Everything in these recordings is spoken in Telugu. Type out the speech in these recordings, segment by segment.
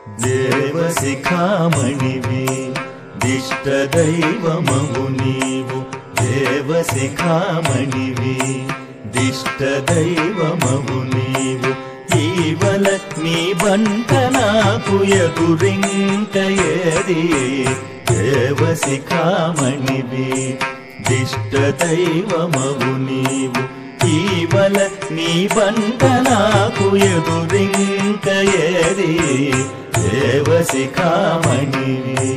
దేవశిఖామణివి దిష్టదైవమవు నీవు దేవశిఖామణివి దిష్టదైవమవు నీవు ఈవల నీ బంట నాకు ఎదురింక ఏది దేవశిఖామణివి దిష్టదైవమవు నీవు ఈవల నీ బంట నాకు ఎదురింక ఏది దేవశిఖామణివి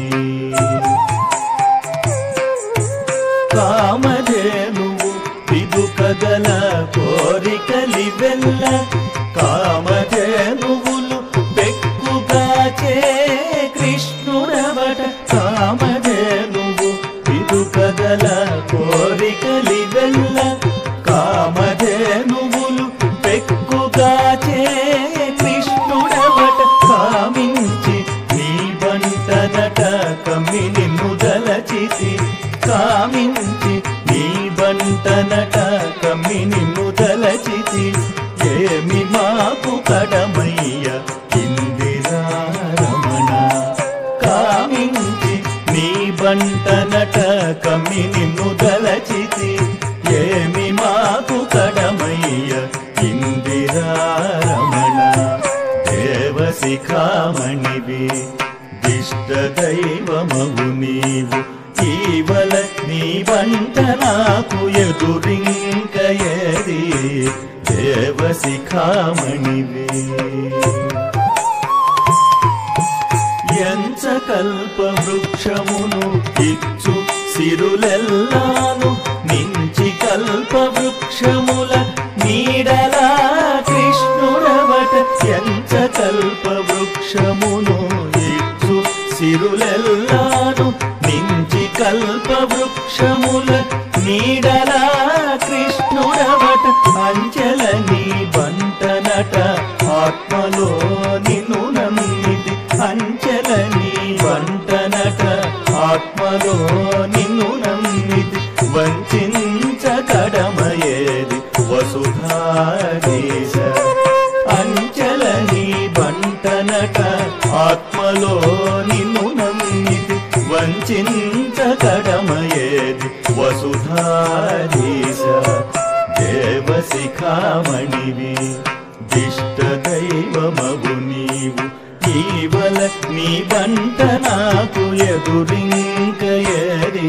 కామధేనువు పిదుకగల కోరికలివెల్ల కామధేనువులు బెక్కుగాచే కృష్ణుడవట కామధేనువు పిదుకగల కోరికలివెల్ల కామధేనువులు బెక్కుగాచే కృష్ణుడవట కామించి నీ బంటనట కమ్మి నిన్ను దలచితి కామించి నీ బంటనట కమ్మి నిన్ను దలచితి ఏమి మాకు కడమయ్య ఇందిరారమణ కామించి నీ బంటనట కమ్మి నిన్ను దలచితి ఏమి మాకు కడమయ్య ఇందిరారమణ దేవశిఖామణివి దిష్టదైవమవు నీవు ఈవల నీ బంట నాకు ఎదురింక ఏది దేవశిఖామణివి ఎంచకల్ప వృక్షమును ఇచ్చు సిరులెల్లాను నించి కల్ప వృక్షముల నీడలా కృష్ణుడవట ఎంచకల్ప వృక్షమును ఇచ్చు సిరులెల్లాను నించి కల్ప వృక్షముల నీడలా కృష్ణుడవట అంచెల నీ బంటనట ఆత్మలో నిన్ను నమ్మితి అంచెల నీ బంటనట ఆత్మలో నిన్ను నమ్మితి వంచకడమయేది వసుధాదేశ అంచెల నీ బంటనట ఆత్మలో నిన్ను నమ్మితి వంచకడమయేది వసుధాదేశ దేవశిఖామణివి దిష్టదైవమవు నీవు ఈవల నీ బంట నాకు ఎదురింక ఏది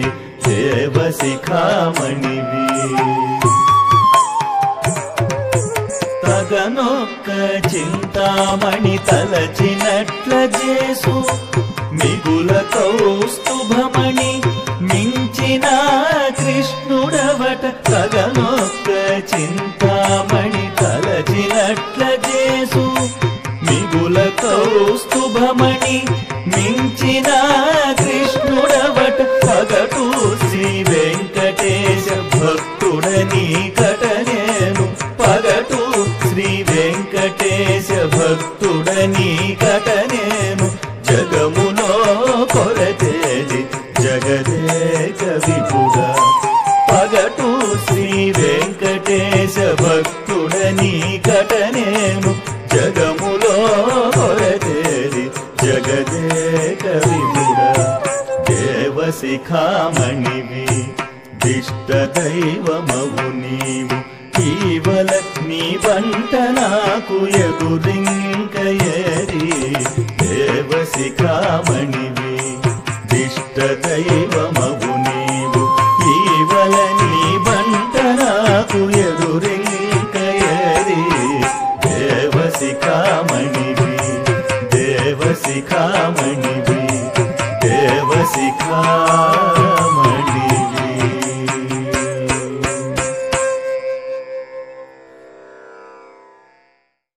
దేవశిఖామణివి తగనొక్క చింతామణి తలచినట్ల చేసు మిగుల కౌస్తుభమణి మించిన కృష్ణుడవట తగనొక్క చింతామణి తలచినట్ల చేసు మిగుల కౌస్తుభమణి మించిన కృష్ణుడవట పగటు శ్రీ వెంకటేశ భక్తుడని కటనేను పగటు శ్రీ వెంకటేశ భక్తుడని కటనేను జగములో కొరతేది జగదేక విపుడా పగటు శ్రీ వెంకటేశ భక్తుడని కటనేను జగములో కొరతేది జగదేక విపుడా దేవశిఖామణివి దిష్టదైవమవు నీవు ఈవల నీ బంట నాకు ఎదురింక ఏది దేవశిఖామణివి దిష్టదైవమవు